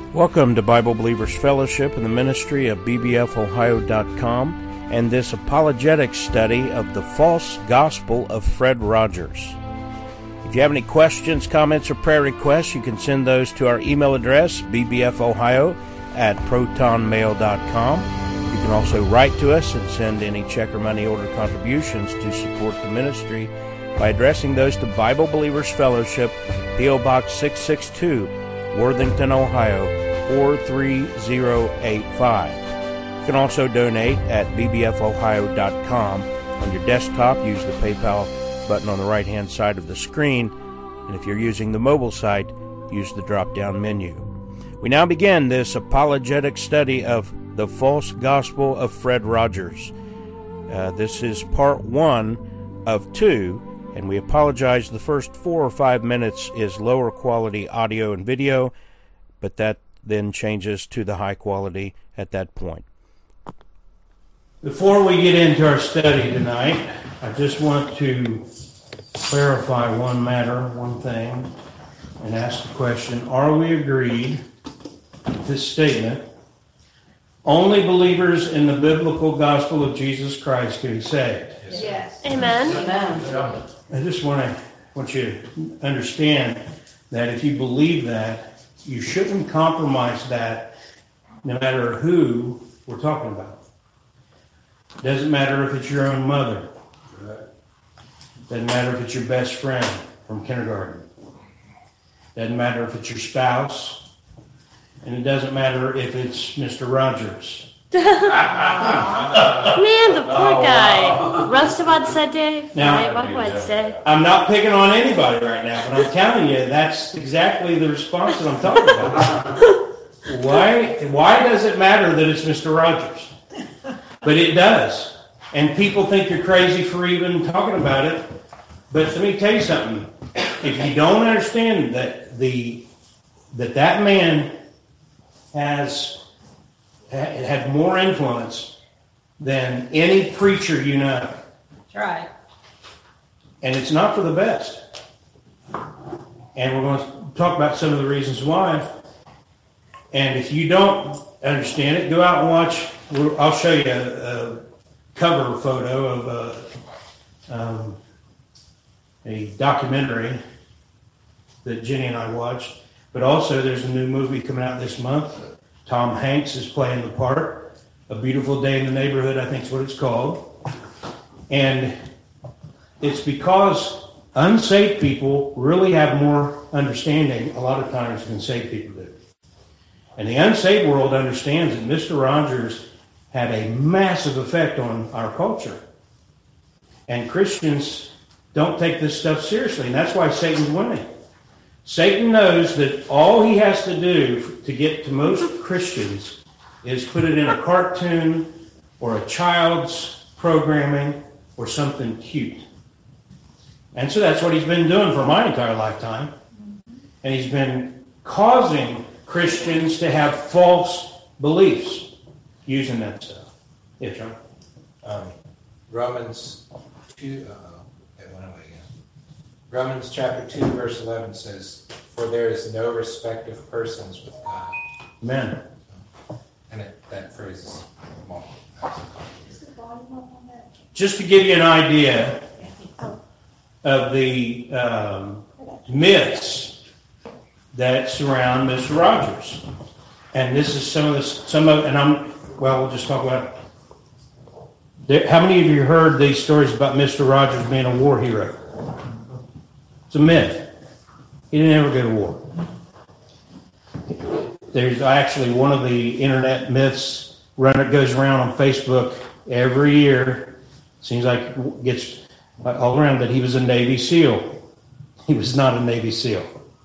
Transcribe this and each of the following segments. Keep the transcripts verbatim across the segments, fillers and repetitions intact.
Welcome to Bible Believers Fellowship in the ministry of B B F Ohio dot com and this apologetic study of the false gospel of Fred Rogers. If you have any questions, comments, or prayer requests, you can send those to our email address, b b f ohio at proton mail dot com. You can also write to us and send any check or money order contributions to support the ministry by addressing those to Bible Believers Fellowship, P O Box six six two, Worthington, Ohio, four three zero eight five. You can also donate at b b f ohio dot com. On your desktop, use the PayPal button on the right-hand side of the screen, and if you're using the mobile site, use the drop-down menu. We now begin this apologetic study of the false gospel of Fred Rogers. Uh, this is part one of two, and we apologize the first four or five minutes is lower quality audio and video, but that then changes to the high quality at that point. Before we get into our study tonight, I just want to clarify one matter, one thing, and ask the question, are we agreed with this statement? Only believers in the biblical gospel of Jesus Christ can be saved. Yes. Amen. Amen. I just want to want you to understand that if you believe that, you shouldn't compromise that no matter who we're talking about. It doesn't matter if it's your own mother. It doesn't matter if it's your best friend from kindergarten. It doesn't matter if it's your spouse. And it doesn't matter if it's Mister Rogers. Man, the poor guy. Roastabad said Dave. Now, What Wednesday? I'm not picking on anybody right now, but I'm telling you, that's exactly the response that I'm talking about. Why, why does it matter that it's Mister Rogers? But it does. And people think you're crazy for even talking about it. But let me tell you something. If you don't understand that the that that man has had more influence than any preacher you know. That's right. And it's not for the best. And we're going to talk about some of the reasons why. And if you don't understand it, go out and watch. I'll show you a, a cover photo of a, um, a documentary that Jenny and I watched. But also there's a new movie coming out this month. Tom Hanks is playing the part. A Beautiful Day in the Neighborhood, I think is what it's called. And it's because unsaved people really have more understanding a lot of times than saved people do. And the unsaved world understands that Mister Rogers had a massive effect on our culture. And Christians don't take this stuff seriously, and that's why Satan's winning. Satan knows that all he has to do to get to most Christians is put it in a cartoon or a child's programming or something cute. And so that's what he's been doing for my entire lifetime. And he's been causing Christians to have false beliefs using that stuff. Yeah, John? Um, Romans two, uh-oh, it went away again. Romans chapter two, verse eleven says, "For there is no respect of persons with God." Amen. And it, that phrase is long. Just to give you an idea of the um, myths that surround Mister Rogers, and this is some of the some of, and I'm well, we'll just talk about. There, how many of you heard these stories about Mister Rogers being a war hero? It's a myth. He didn't ever go to war. There's actually one of the internet myths run it goes around on Facebook every year. Seems like it gets all around that he was a Navy SEAL. He was not a Navy SEAL.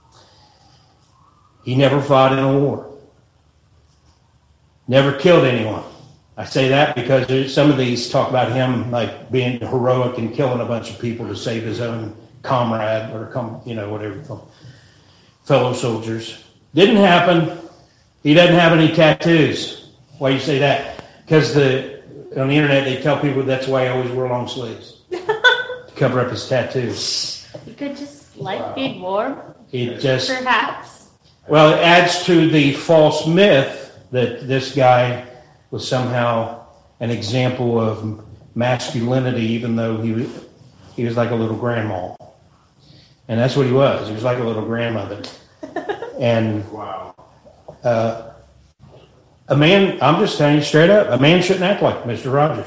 He never fought in a war. Never killed anyone. I say that because some of these talk about him like being heroic and killing a bunch of people to save his own comrade or com, you know, whatever, fellow soldiers. Didn't happen. He doesn't have any tattoos. Why do you say that? Because the on the internet they tell people that's why he always wore long sleeves to cover up his tattoos. You could just like being warm. He just perhaps. Well, it adds to the false myth that this guy was somehow an example of masculinity, even though he was, he was like a little grandma. And that's what he was. He was like a little grandmother. And Wow. uh, a man, I'm just telling you straight up, a man shouldn't act like Mister Rogers.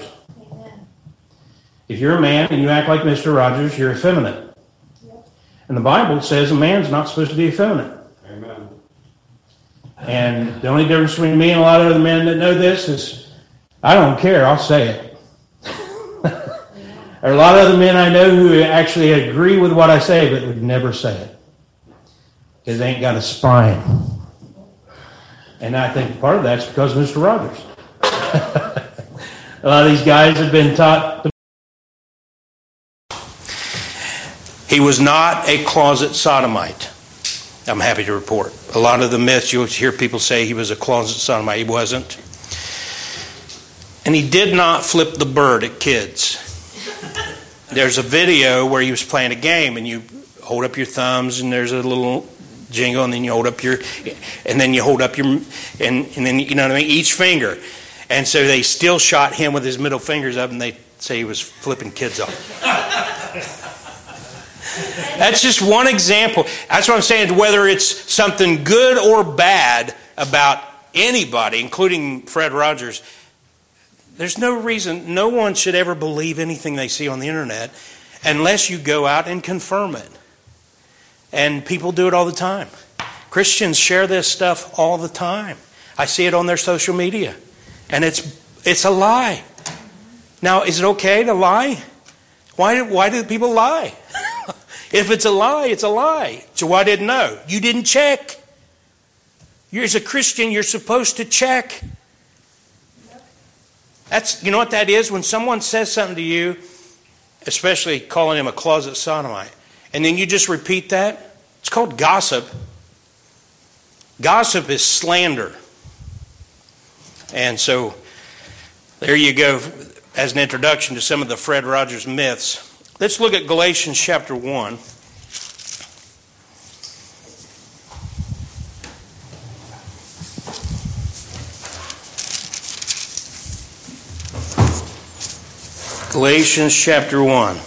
If you're a man and you act like Mister Rogers, you're effeminate. And the Bible says a man's not supposed to be effeminate. Amen. And the only difference between me and a lot of other men that know this is I don't care, I'll say it. There are a lot of other men I know who actually agree with what I say, but would never say it. Because they ain't got a spine. And I think part of that's because of Mister Rogers. A lot of these guys have been taught to. He was not a closet sodomite. I'm happy to report. A lot of the myths, you'll hear people say he was a closet sodomite. He wasn't. And he did not flip the bird at kids. There's a video where he was playing a game and you hold up your thumbs and there's a little jingle and then you hold up your, and then you hold up your, and, and then, you know what I mean, each finger. And so they still shot him with his middle fingers up and they say he was flipping kids off. That's just one example. That's what I'm saying. Whether it's something good or bad about anybody, including Fred Rogers, there's no reason, no one should ever believe anything they see on the internet unless you go out and confirm it. And people do it all the time. Christians share this stuff all the time. I see it on their social media. And it's it's a lie. Now, is it okay to lie? Why, why do people lie? If it's a lie, it's a lie. So I didn't know. You didn't check. You're, as a Christian, you're supposed to check. That's, you know what that is? When someone says something to you, especially calling him a closet sodomite, and then you just repeat that, it's called gossip. Gossip is slander. And so there you go as an introduction to some of the Fred Rogers myths. Let's look at Galatians chapter one. Galatians chapter one.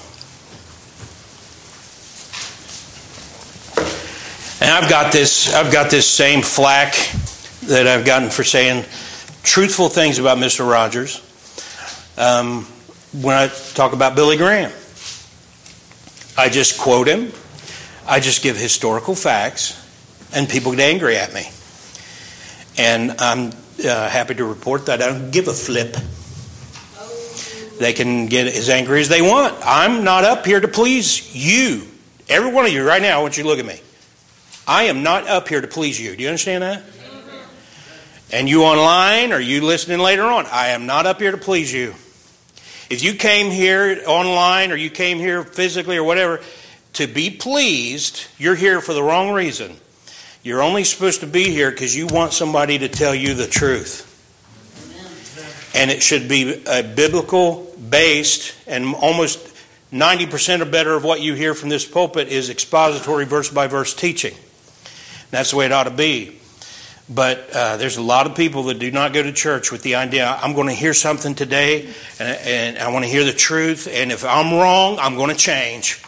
And I've got this I've got this same flack that I've gotten for saying truthful things about Mister Rogers. Um, when I talk about Billy Graham, I just quote him. I just give historical facts, and people get angry at me. And I'm uh, happy to report that I don't give a flip. They can get as angry as they want. I'm not up here to please you. Every one of you right now, I want you to look at me. I am not up here to please you. Do you understand that? And you online or you listening later on, I am not up here to please you. If you came here online or you came here physically or whatever to be pleased, you're here for the wrong reason. You're only supposed to be here because you want somebody to tell you the truth. And it should be a biblical based, and almost ninety percent or better of what you hear from this pulpit is expository verse by verse teaching. That's the way it ought to be. But uh, there's a lot of people that do not go to church with the idea, I'm going to hear something today, and, and I want to hear the truth, and if I'm wrong, I'm going to change.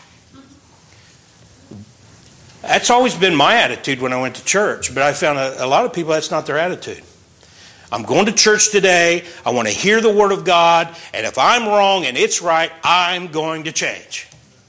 That's always been my attitude when I went to church, but I found a, a lot of people, that's not their attitude. I'm going to church today, I want to hear the Word of God, and if I'm wrong and it's right, I'm going to change.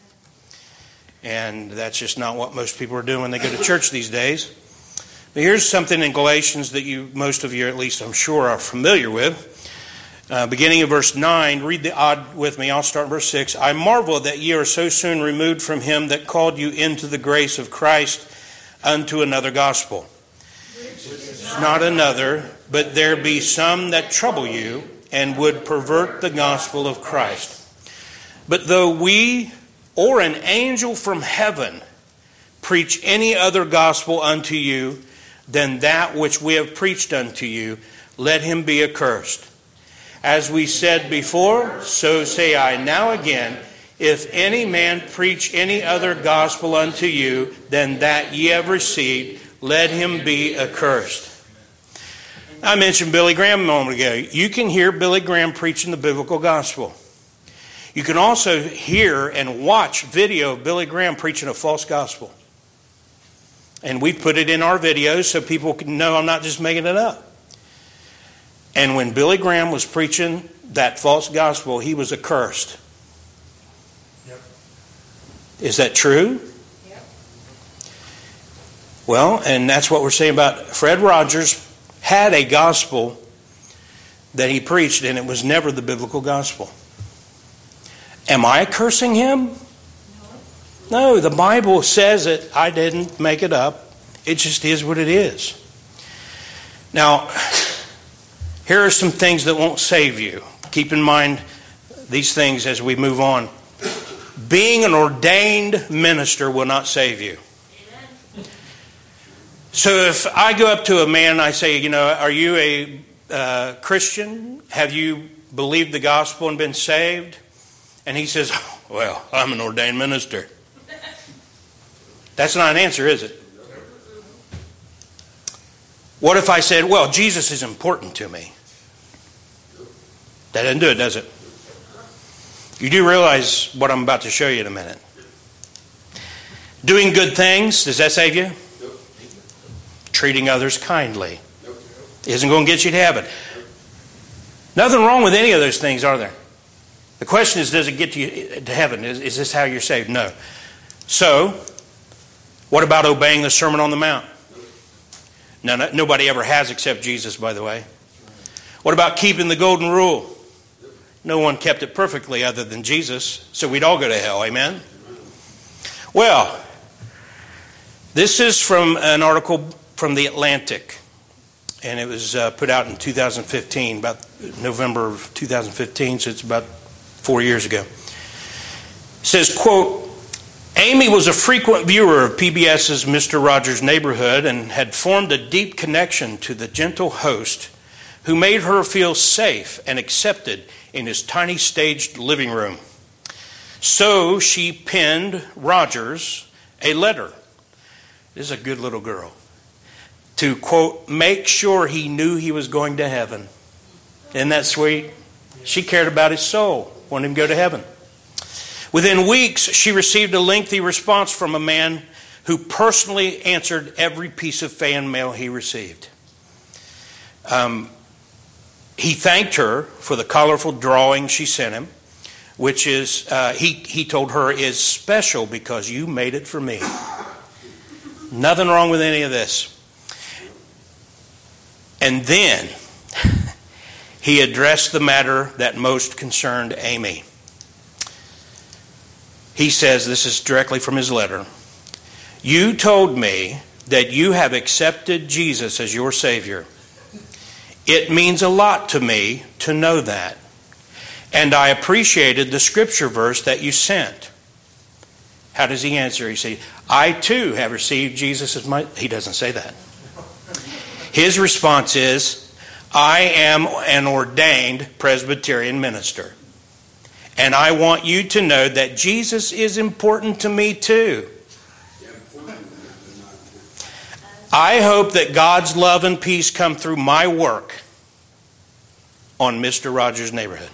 And that's just not what most people are doing when they go to church these days. But here's something in Galatians that you, most of you at least I'm sure, are familiar with. Uh, beginning of verse nine, read the odd with me. I'll start in verse six. I marvel that ye are so soon removed from him that called you into the grace of Christ unto another gospel. It's not another, but there be some that trouble you and would pervert the gospel of Christ. But though we or an angel from heaven preach any other gospel unto you than that which we have preached unto you, let him be accursed. As we said before, so say I now again, if any man preach any other gospel unto you than that ye have received, let him be accursed. I mentioned Billy Graham a moment ago. You can hear Billy Graham preaching the biblical gospel. You can also hear and watch video of Billy Graham preaching a false gospel. And we put it in our videos so people can know I'm not just making it up. And when Billy Graham was preaching that false gospel, he was accursed. Yep. Is that true? Yep. Well, and that's what we're saying about Fred Rogers had a gospel that he preached, and it was never the biblical gospel. Am I cursing him? No, the Bible says it. I didn't make it up. It just is what it is. Now, here are some things that won't save you. Keep in mind these things as we move on. Being an ordained minister will not save you. So if I go up to a man and I say, you know, are you a uh, Christian? Have you believed the gospel and been saved? And he says, well, I'm an ordained minister. That's not an answer, is it? What if I said, well, Jesus is important to me? That doesn't do it, does it? You do realize what I'm about to show you in a minute. Doing good things, does that save you? Treating others kindly isn't going to get you to heaven. Nothing wrong with any of those things, are there? The question is, does it get you to heaven? Is, is this how you're saved? No. So, what about obeying the Sermon on the Mount? No, no, nobody ever has except Jesus, by the way. What about keeping the golden rule? No one kept it perfectly other than Jesus, so we'd all go to hell, amen? Well, this is from an article from The Atlantic, and it was uh, put out in two thousand fifteen, about November of two thousand fifteen, so it's about four years ago. It says, quote, Amy was a frequent viewer of P B S's Mister Rogers' Neighborhood and had formed a deep connection to the gentle host who made her feel safe and accepted in his tiny staged living room. So she penned Rogers a letter. This is a good little girl. To, quote, make sure he knew he was going to heaven. Isn't that sweet? She cared about his soul, wanted him to go to heaven. Within weeks, she received a lengthy response from a man who personally answered every piece of fan mail he received. Um, he thanked her for the colorful drawing she sent him, which is, uh, he, he told her, is special because you made it for me. Nothing wrong with any of this. And then he addressed the matter that most concerned Amy. He says, this is directly from his letter. You told me that you have accepted Jesus as your Savior. It means a lot to me to know that. And I appreciated the scripture verse that you sent. How does he answer? He says, I too have received Jesus as my... He doesn't say that. His response is, I am an ordained Presbyterian minister. And I want you to know that Jesus is important to me too. I hope that God's love and peace come through my work on Mister Rogers' Neighborhood.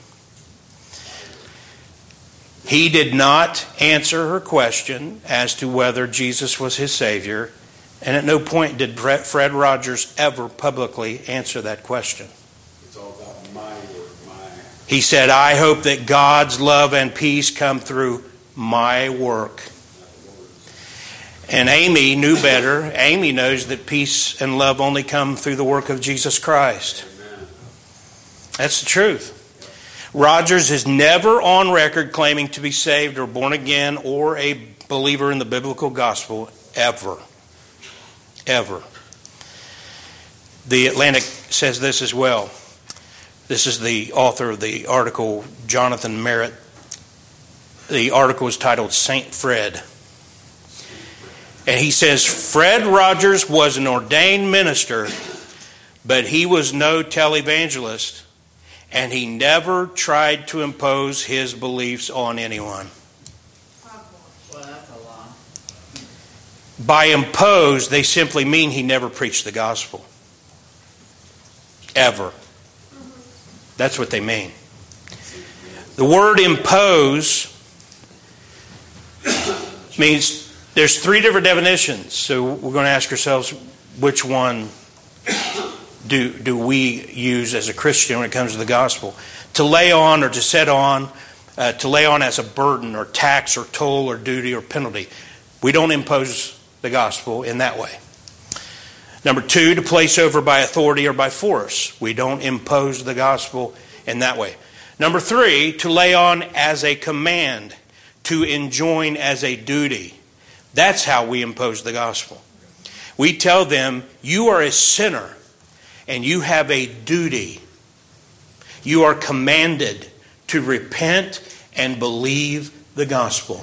He did not answer her question as to whether Jesus was his Savior, and at no point did Fred Rogers ever publicly answer that question. It's all about my word, my... He said, I hope that God's love and peace come through my work. And Amy knew better. Amy knows that peace and love only come through the work of Jesus Christ. Amen. That's the truth. Rogers is never on record claiming to be saved or born again or a believer in the biblical gospel, ever. Ever. The Atlantic says this as well. This is the author of the article, Jonathan Merritt. The article is titled Saint Fred. And he says, Fred Rogers was an ordained minister, but he was no televangelist, and he never tried to impose his beliefs on anyone. Well, that's a lie. By impose, they simply mean he never preached the gospel. Ever. That's what they mean. The word impose means there's three different definitions. So we're going to ask ourselves, which one do, do we use as a Christian when it comes to the gospel? To lay on or to set on, uh, to lay on as a burden or tax or toll or duty or penalty. We don't impose the gospel in that way. Number two, to place over by authority or by force. We don't impose the gospel in that way. Number three, to lay on as a command, to enjoin as a duty. That's how we impose the gospel. We tell them, you are a sinner and you have a duty. You are commanded to repent and believe the gospel.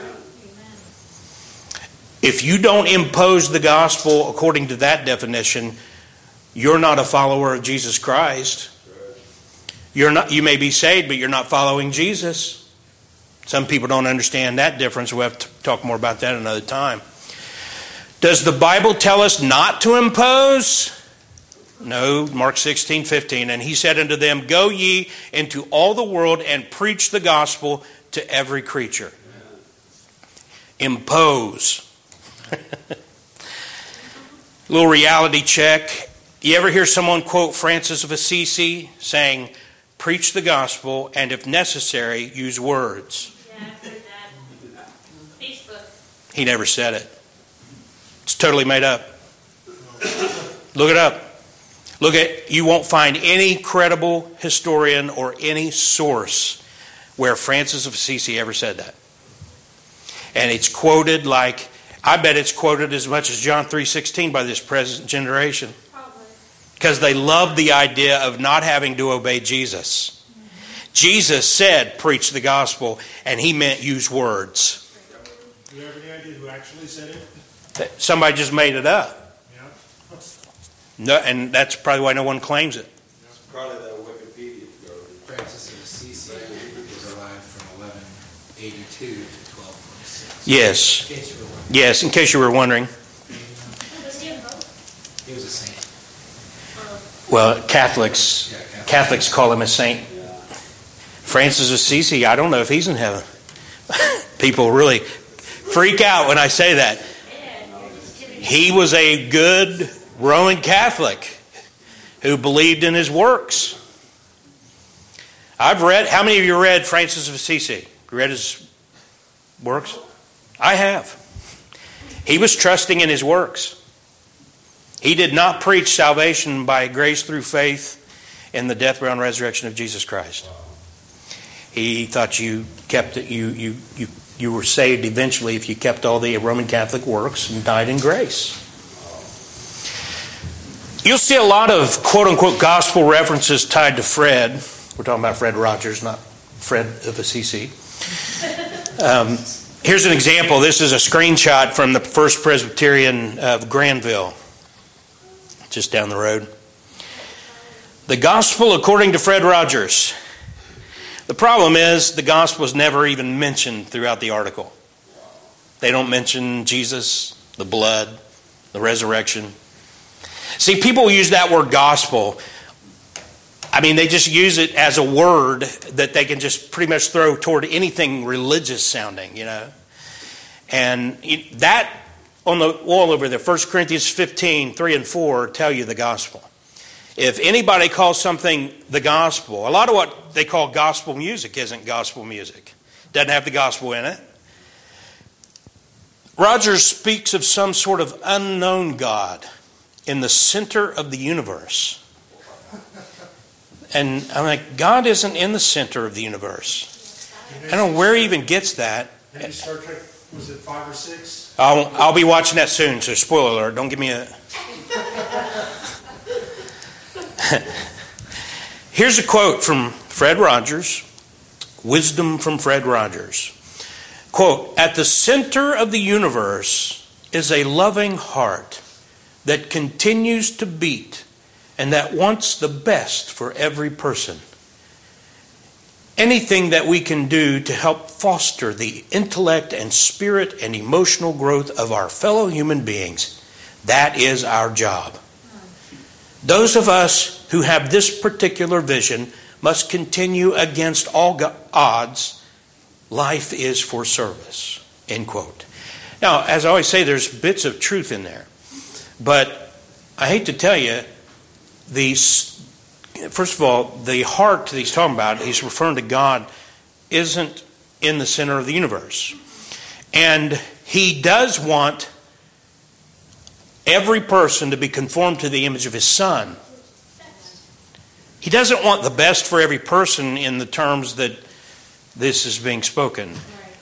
If you don't impose the gospel according to that definition, you're not a follower of Jesus Christ. You're not, you may be saved, but you're not following Jesus. Some people don't understand that difference. We'll have to talk more about that another time. Does the Bible tell us not to impose? No, Mark sixteen fifteen. And he said unto them, go ye into all the world and preach the gospel to every creature. Impose. Little reality check. You ever hear someone quote Francis of Assisi saying, preach the gospel and if necessary, use words? Yeah, I've heard that. Facebook. He never said it. It's totally made up. Look it up. Look at, you won't find any credible historian or any source where Francis of Assisi ever said that. And it's quoted like, I bet it's quoted as much as John three sixteen by this present generation. Probably. Because they love the idea of not having to obey Jesus. Jesus said, preach the gospel, and he meant use words. Do you have any idea who actually said it? Somebody just made it up. Yeah. No, and that's probably why no one claims it. It's probably that Wikipedia go. Francis of Assisi was alive from eleven eighty-two to twelve twenty-six. Yes. In case you were wondering. Yes, in case you were wondering. Was he a pope? He was a saint. Well, Catholics, Yeah, Catholic. Catholics call him a saint. Francis of Assisi, I don't know if he's in heaven. People really freak out when I say that. He was a good Roman Catholic who believed in his works. I've read, how many of you read Francis of Assisi? You read his works? I have. He was trusting in his works. He did not preach salvation by grace through faith in the death, burial, and resurrection of Jesus Christ. He thought you kept it, you you you you were saved eventually if you kept all the Roman Catholic works and died in grace. You'll see a lot of quote-unquote gospel references tied to Fred. We're talking about Fred Rogers, not Fred of Assisi. Um, here's an example. This is a screenshot from the First Presbyterian of Granville, just down the road. The gospel according to Fred Rogers. The problem is the gospel is never even mentioned throughout the article. They don't mention Jesus, the blood, the resurrection. See, people use that word gospel. I mean, they just use it as a word that they can just pretty much throw toward anything religious sounding, you know. And that on the wall over there, First Corinthians fifteen, three and four tell you the gospel. If anybody calls something the gospel, a lot of what they call gospel music isn't gospel music. Doesn't have the gospel in it. Rogers speaks of some sort of unknown God in the center of the universe. And I'm like, God isn't in the center of the universe. I don't know where he even gets that. Maybe Star Trek, was it five or six? I'll, I'll be watching that soon, so spoiler alert, don't give me a... Here's a quote from Fred Rogers, Wisdom from Fred Rogers. Quote, at the center of the universe is a loving heart that continues to beat and that wants the best for every person. anything that we can do to help foster the intellect and spirit and emotional growth of our fellow human beings, that is our job. Those of us who have this particular vision must continue against all odds. Life is for service. End quote. Now, as I always say, there's bits of truth in there. But I hate to tell you, these, first of all, the heart that he's talking about, he's referring to God, isn't in the center of the universe. And he does want every person to be conformed to the image of his Son. He doesn't want the best for every person in the terms that this is being spoken.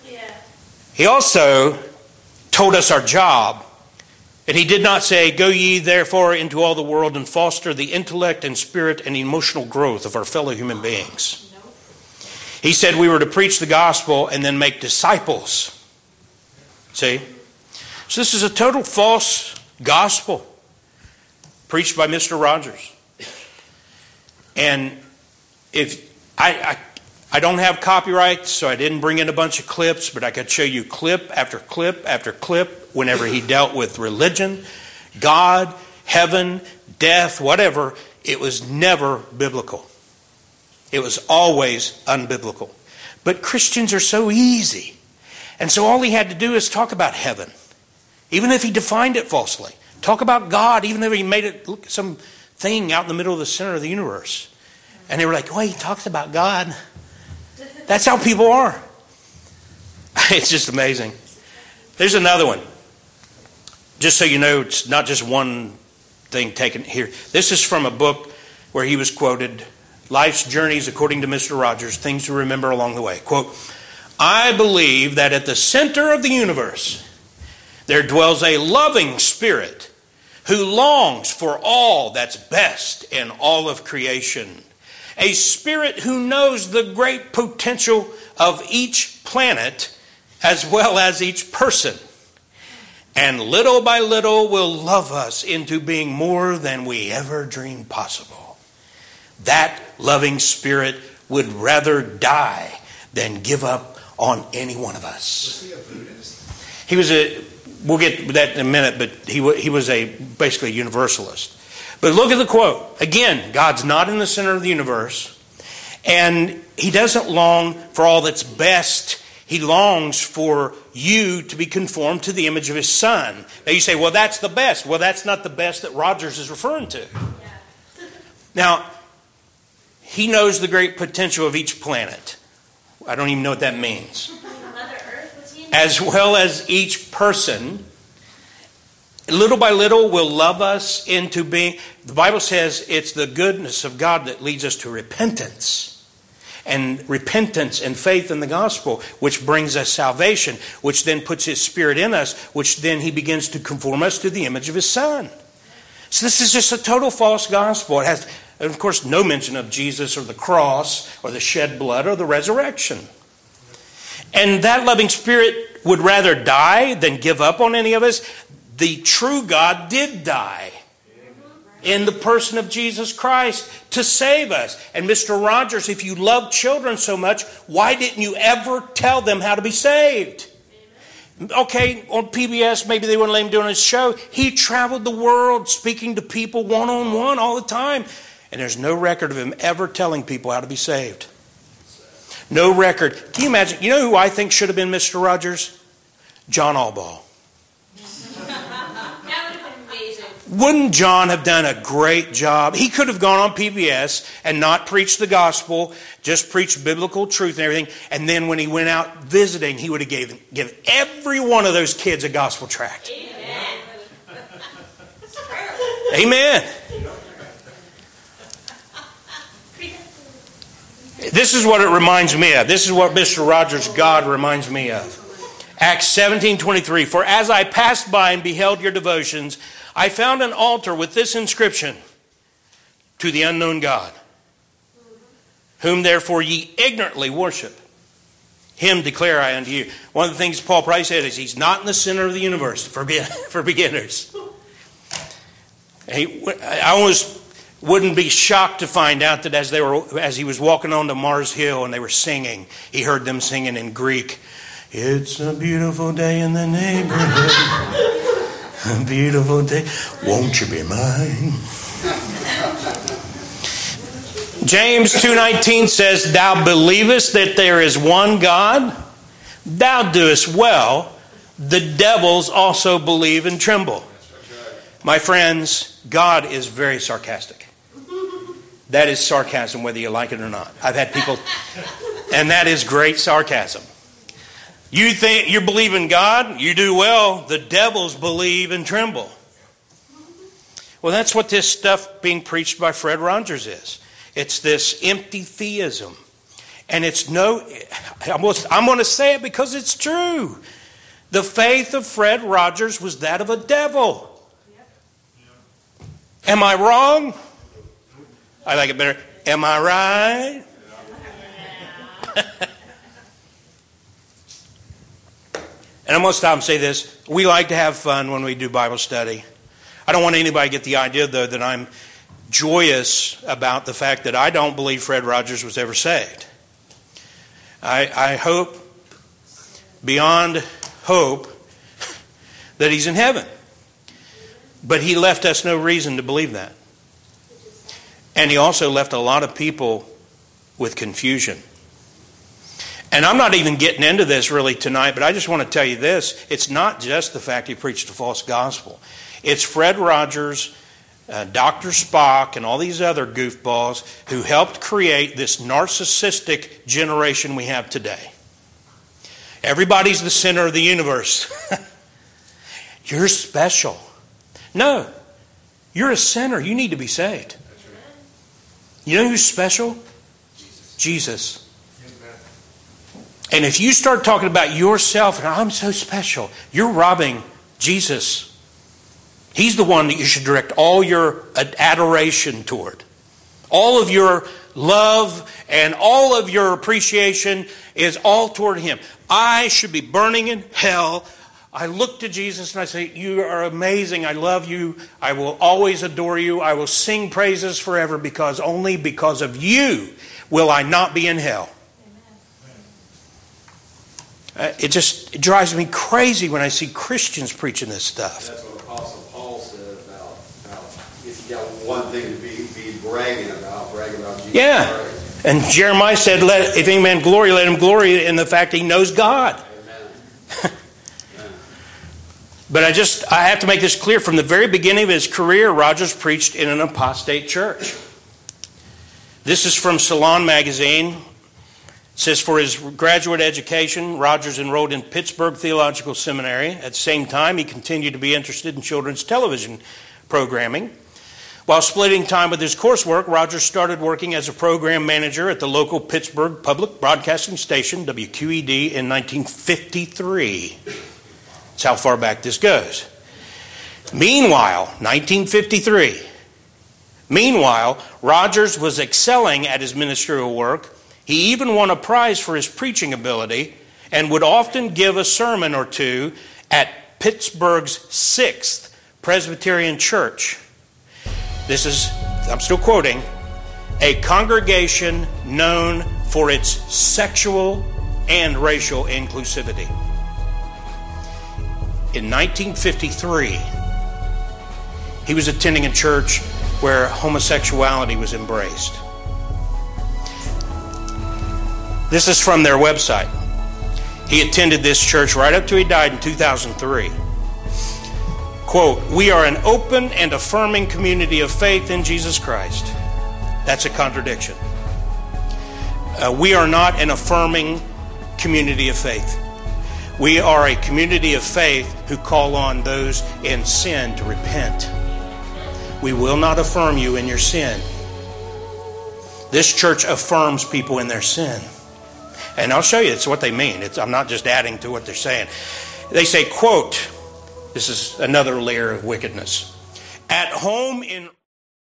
He also told us our job. And he did not say, "Go ye therefore into all the world and foster the intellect and spirit and emotional growth of our fellow human beings." He said we were to preach the gospel and then make disciples. See? So this is a total false gospel preached by Mister Rogers. And if I, I I don't have copyright, so I didn't bring in a bunch of clips, but I could show you clip after clip after clip whenever he dealt with religion, God, heaven, death, whatever. It was never biblical. It was always unbiblical. But Christians are so easy. And so all he had to do is talk about heaven, even if he defined it falsely. Talk about God, even if he made it look some thing out in the middle of the center of the universe. And they were like, "Oh, he talks about God." That's how people are. It's just amazing. There's another one. Just so you know, it's not just one thing taken here. This is from a book where he was quoted, Life's Journeys According to Mister Rogers, Things to Remember Along the Way. Quote, "I believe that at the center of the universe there dwells a loving spirit who longs for all that's best in all of creation. A spirit who knows the great potential of each planet as well as each person. And little by little will love us into being more than we ever dreamed possible. That loving spirit would rather die than give up on any one of us." Was he a Buddhist? He was a, we'll get to that in a minute, but he, he was a basically a universalist. But look at the quote. Again, God's not in the center of the universe. And he doesn't long for all that's best. He longs for you to be conformed to the image of his Son. Now you say, well, that's the best. Well, that's not the best that Rogers is referring to. Yeah. Now, he knows the great potential of each planet. I don't even know what that means. Mother Earth, was he in As well as each person. Little by little will love us into being, the Bible says it's the goodness of God that leads us to repentance. And repentance and faith in the gospel, which brings us salvation, which then puts his spirit in us, which then he begins to conform us to the image of his Son. So this is just a total false gospel. It has, of course, no mention of Jesus or the cross or the shed blood or the resurrection. And that loving spirit would rather die than give up on any of us. The true God did die in the person of Jesus Christ to save us. And Mister Rogers, if you love children so much, why didn't you ever tell them how to be saved? Okay, on P B S, maybe they wouldn't let him do it on his show. He traveled the world speaking to people one-on-one all the time. And there's no record of him ever telling people how to be saved. No record. Can you imagine? You know who I think should have been Mister Rogers? John Allball. Wouldn't John have done a great job? He could have gone on P B S and not preached the gospel, just preached biblical truth and everything. And then when he went out visiting, he would have given, given every one of those kids a gospel tract. Amen. Amen. This is what it reminds me of. This is what Mister Rogers' God reminds me of. Acts seventeen twenty-three. "For as I passed by and beheld your devotions, I found an altar with this inscription, to the unknown God, whom therefore ye ignorantly worship. Him declare I unto you." One of the things Paul Price said is he's not in the center of the universe for, for beginners. He, I almost wouldn't be shocked to find out that as they were, as he was walking onto Mars Hill and they were singing, he heard them singing in Greek, "It's a beautiful day in the neighborhood, a beautiful day, won't you be mine?" James two nineteen says, "Thou believest that there is one God? Thou doest well. The devils also believe and tremble." My friends, God is very sarcastic. That is sarcasm, whether you like it or not. I've had people, and that is great sarcasm. You think you believe in God, you do well. The devils believe and tremble. Well, that's what this stuff being preached by Fred Rogers is. It's this empty theism. And it's no, I'm going to say it because it's true. The faith of Fred Rogers was that of a devil. Am I wrong? I like it better. Am I right? And I'm going to stop and say this. We like to have fun when we do Bible study. I don't want anybody to get the idea, though, that I'm joyous about the fact that I don't believe Fred Rogers was ever saved. I, I hope, beyond hope, that he's in heaven. But he left us no reason to believe that. And he also left a lot of people with confusion. And I'm not even getting into this really tonight, but I just want to tell you this. It's not just the fact he preached a false gospel. It's Fred Rogers, uh, Doctor Spock, and all these other goofballs who helped create this narcissistic generation we have today. Everybody's the center of the universe. You're special. No, you're a sinner. You need to be saved. You know who's special? Jesus. Jesus. And if you start talking about yourself, and I'm so special, you're robbing Jesus. He's the one that you should direct all your adoration toward. All of your love and all of your appreciation is all toward Him. I should be burning in hell. I look to Jesus and I say, you are amazing. I love you. I will always adore you. I will sing praises forever because only because of you will I not be in hell. Uh, it just it drives me crazy when I see Christians preaching this stuff. That's what Apostle Paul said about, about if you got one thing to be, be bragging about, bragging about Jesus Yeah. Christ. And Jeremiah said, "Let if any man glory, let him glory in the fact he knows God." Amen. But I just, I have to make this clear. From the very beginning of his career, Rogers preached in an apostate church. This is from Salon magazine. It says, for his graduate education, Rogers enrolled in Pittsburgh Theological Seminary. At the same time, he continued to be interested in children's television programming. While splitting time with his coursework, Rogers started working as a program manager at the local Pittsburgh public broadcasting station, W Q E D, in nineteen fifty-three. That's how far back this goes. Meanwhile, nineteen fifty-three, meanwhile, Rogers was excelling at his ministerial work. He even won a prize for his preaching ability and would often give a sermon or two at Pittsburgh's sixth Presbyterian Church. This is, I'm still quoting, a congregation known for its sexual and racial inclusivity. In nineteen fifty-three, he was attending a church where homosexuality was embraced. This is from their website. He attended this church right up to he died in two thousand three. Quote, "We are an open and affirming community of faith in Jesus Christ." That's a contradiction. Uh, we are not an affirming community of faith. We are a community of faith who call on those in sin to repent. We will not affirm you in your sin. This church affirms people in their sin. And I'll show you, it's what they mean. It's, I'm not just adding to what they're saying. They say, quote, this is another layer of wickedness. At home in